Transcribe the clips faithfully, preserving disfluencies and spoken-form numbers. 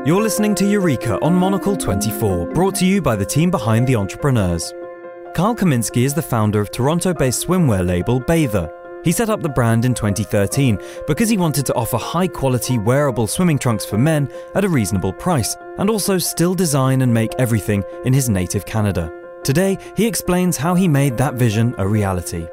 You're listening to Eureka on Monocle twenty-four, brought to you by the team behind The Entrepreneurs. Kyle Kaminski is the founder of Toronto-based swimwear label Bather. He set up the brand in twenty thirteen because he wanted to offer high-quality wearable swimming trunks for men at a reasonable price, and also still design and make everything in his native Canada. Today, he explains how he made that vision a reality.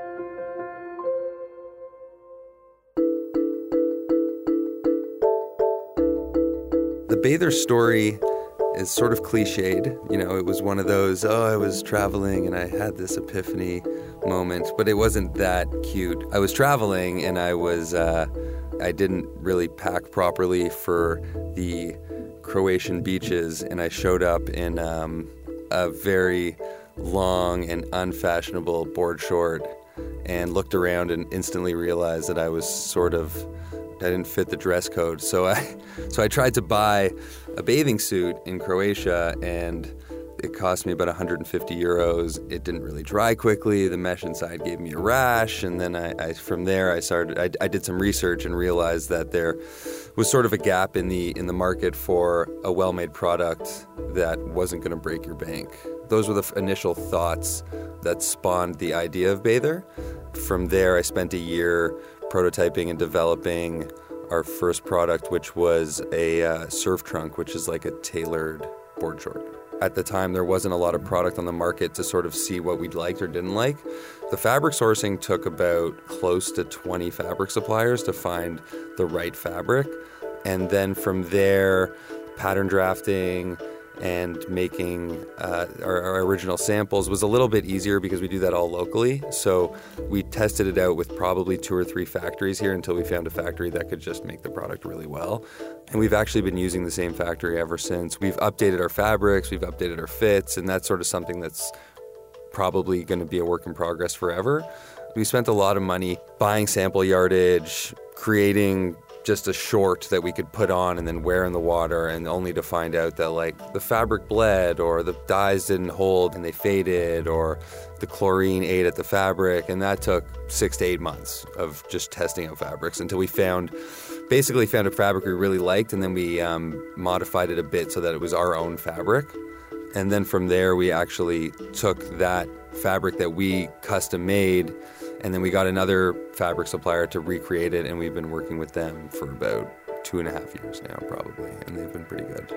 The Bather story is sort of cliched. You know, it was one of those, oh, I was traveling and I had this epiphany moment, but it wasn't that cute. I was traveling and I was, uh, I didn't really pack properly for the Croatian beaches, and I showed up in um, a very long and unfashionable board short and looked around and instantly realized that I was sort of I didn't fit the dress code. So I so I tried to buy a bathing suit in Croatia, and it cost me about one hundred fifty euros. It didn't really dry quickly. The mesh inside gave me a rash, and then I, I from there I started I, I did some research and realized that there was sort of a gap in the in the market for a well-made product that wasn't going to break your bank. Those were the f- initial thoughts that spawned the idea of Bather. From there, I spent a year prototyping and developing our first product, which was a uh, surf trunk, which is like a tailored board short. At the time, there wasn't a lot of product on the market to sort of see what we liked or didn't like. The fabric sourcing took about close to twenty fabric suppliers to find the right fabric. And then from there, pattern drafting and making uh, our, our original samples was a little bit easier because we do that all locally. So we tested it out with probably two or three factories here until we found a factory that could just make the product really well. And we've actually been using the same factory ever since. We've updated our fabrics, we've updated our fits, and that's sort of something that's probably going to be a work in progress forever. We spent a lot of money buying sample yardage, creating just a short that we could put on and then wear in the water, and only to find out that like the fabric bled, or the dyes didn't hold and they faded, or the chlorine ate at the fabric. And that took six to eight months of just testing out fabrics until we found, basically found a fabric we really liked, and then we um, modified it a bit so that it was our own fabric. And then from there, we actually took that fabric that we custom made, and then we got another fabric supplier to recreate it, and we've been working with them for about two and a half years now, probably, and they've been pretty good.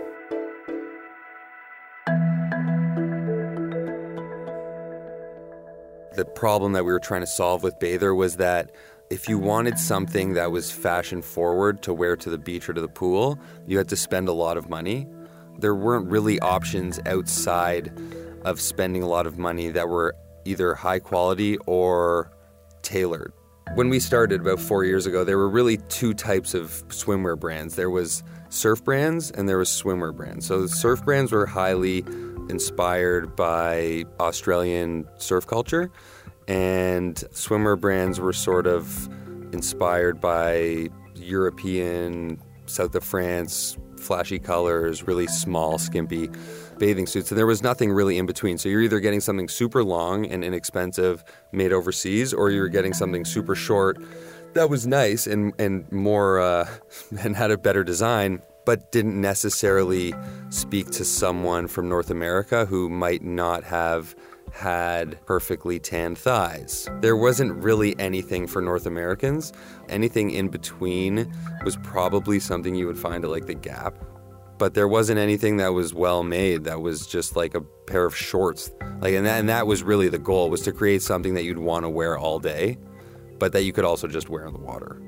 The problem that we were trying to solve with Bather was that if you wanted something that was fashion forward to wear to the beach or to the pool, you had to spend a lot of money. There weren't really options outside of spending a lot of money that were either high quality or tailored. When we started about four years ago, there were really two types of swimwear brands. There was surf brands and there was swimwear brands. So the surf brands were highly inspired by Australian surf culture, and swimwear brands were sort of inspired by European, south of France, flashy colors, really small, skimpy bathing suits. And there was nothing really in between. So you're either getting something super long and inexpensive made overseas, or you're getting something super short that was nice and, and more uh, and had a better design, but didn't necessarily speak to someone from North America who might not have had perfectly tanned thighs. There wasn't really anything for North Americans. Anything in between was probably something you would find at like the Gap. But there wasn't anything that was well made, that was just like a pair of shorts. Like, and that, and that was really the goal, was to create something that you'd want to wear all day, but that you could also just wear in the water.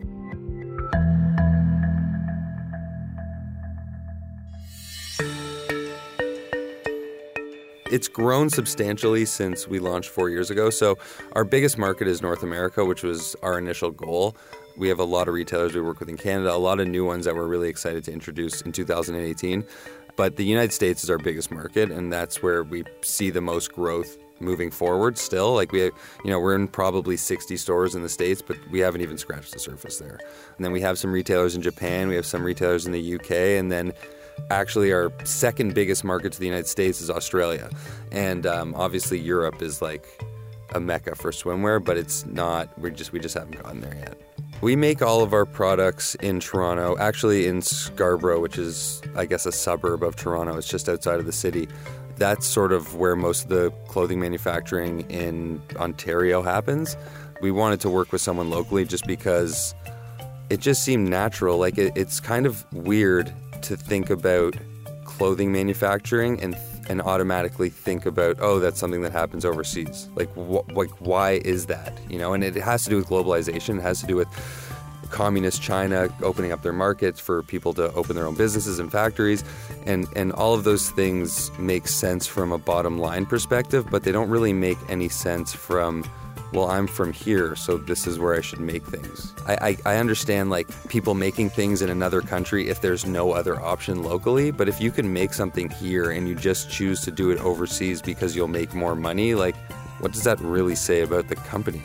It's grown substantially since we launched four years ago. So our biggest market is North America, which was our initial goal. We have a lot of retailers we work with in Canada, a lot of new ones that we're really excited to introduce in two thousand eighteen. But the United States is our biggest market, and that's where we see the most growth moving forward still. Like we, you know, we're in probably sixty stores in the States, but we haven't even scratched the surface there. And then we have some retailers in Japan, we have some retailers in the U K, and then actually our second biggest market to the United States is Australia. And um, obviously Europe is like a mecca for swimwear, but it's not, we just we just haven't gotten there yet. We make all of our products in Toronto, actually in Scarborough, which is, I guess, a suburb of Toronto. It's just outside of the city. That's sort of where most of the clothing manufacturing in Ontario happens. We wanted to work with someone locally just because it just seemed natural. Like, it, it's kind of weird to think about clothing manufacturing and and automatically think about, oh, that's something that happens overseas. Like, wh- like why is that? You know, and it has to do with globalization. It has to do with communist China opening up their markets for people to open their own businesses and factories. And, and all of those things make sense from a bottom line perspective, but they don't really make any sense from, well, I'm from here, so this is where I should make things. I, I, I understand, like, people making things in another country if there's no other option locally, but if you can make something here and you just choose to do it overseas because you'll make more money, like, what does that really say about the company?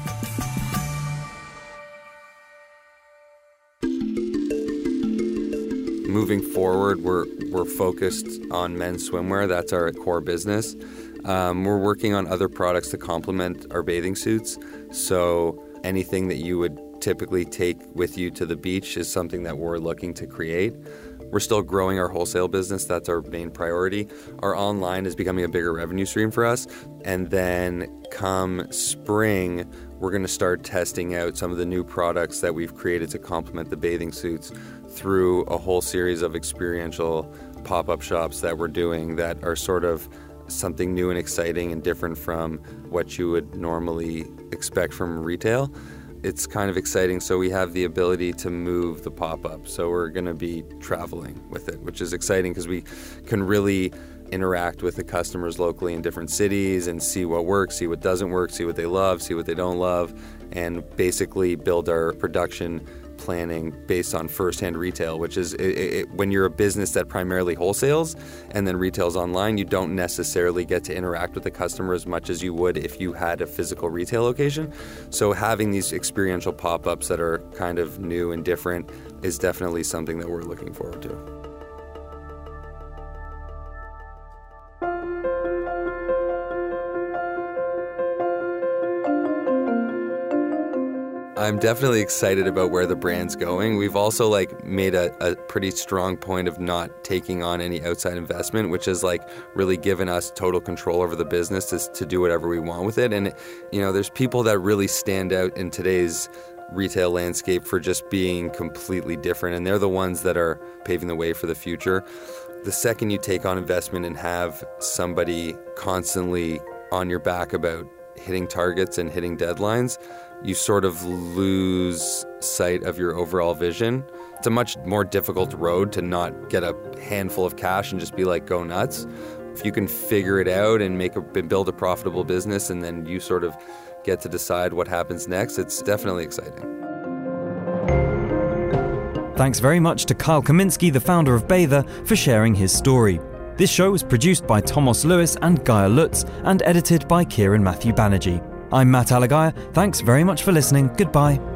Moving forward, we're we're focused on men's swimwear. That's our core business. Um, we're working on other products to complement our bathing suits. So anything that you would typically take with you to the beach is something that we're looking to create. We're still growing our wholesale business. That's our main priority. Our online is becoming a bigger revenue stream for us. And then come spring, we're going to start testing out some of the new products that we've created to complement the bathing suits through a whole series of experiential pop-up shops that we're doing that are sort of something new and exciting and different from what you would normally expect from retail. It's kind of exciting. So we have the ability to move the pop-up. So we're going to be traveling with it, which is exciting because we can really interact with the customers locally in different cities and see what works, see what doesn't work, see what they love, see what they don't love, and basically build our production planning based on first-hand retail, which is it, it, when you're a business that primarily wholesales and then retails online, you don't necessarily get to interact with the customer as much as you would if you had a physical retail location. So having these experiential pop-ups that are kind of new and different is definitely something that we're looking forward to. I'm definitely excited about where the brand's going. We've also like made a, a pretty strong point of not taking on any outside investment, which has like really given us total control over the business to, to do whatever we want with it. And, you know, there's people that really stand out in today's retail landscape for just being completely different. And they're the ones that are paving the way for the future. The second you take on investment and have somebody constantly on your back about hitting targets and hitting deadlines, you sort of lose sight of your overall vision. It's a much more difficult road to not get a handful of cash and just be like, go nuts. If you can figure it out and make a, build a profitable business and then you sort of get to decide what happens next, it's definitely exciting. Thanks very much to Kyle Kaminski, the founder of Bather, for sharing his story. This show was produced by Thomas Lewis and Gaia Lutz and edited by Kieran Matthew Banerjee. I'm Matt Alagaya. Thanks very much for listening. Goodbye.